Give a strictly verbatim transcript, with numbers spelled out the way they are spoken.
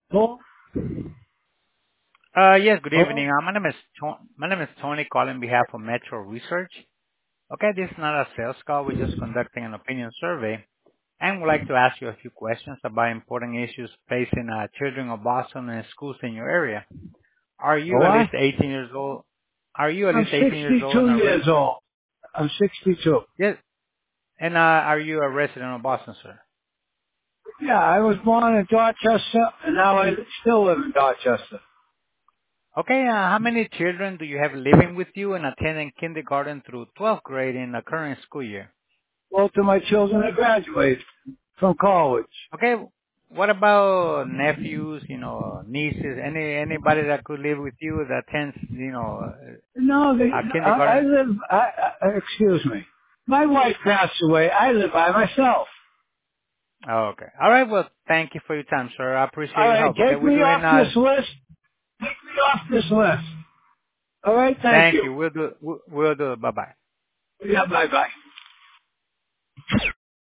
Oh, Uh, yes, good oh, evening. Uh, my name is Tony, my name is Tony calling on behalf of Metro Research. Okay, this is not a sales call. We're just conducting an opinion survey and would like to ask you a few questions about important issues facing uh, children of Boston and schools in your area. Are oh, you at what? least eighteen years old? Are you at I'm least eighteen years old and sixty-two a re- years old. I'm sixty-two. yes, and uh, are you a resident of Boston, sir? Yeah, I was born in Dorchester, and now I still live in Dorchester. Okay, uh, how many children do you have living with you and attending kindergarten through twelfth grade in the current school year? Both of my children are graduated from college. Okay. What about nephews, you know, nieces, any anybody that could live with you that attends, you know, No, they, uh, I, I kindergarten? live, I, I, excuse me. My wife passed away. I live by myself. Oh, okay. All right. Well, thank you for your time, sir. I appreciate All your right, help. Okay, take we're me doing. off this Uh, list. Take me off this list. All right, thank thank you. you. We'll do. We'll we'll do. Bye bye. Yeah, bye-bye.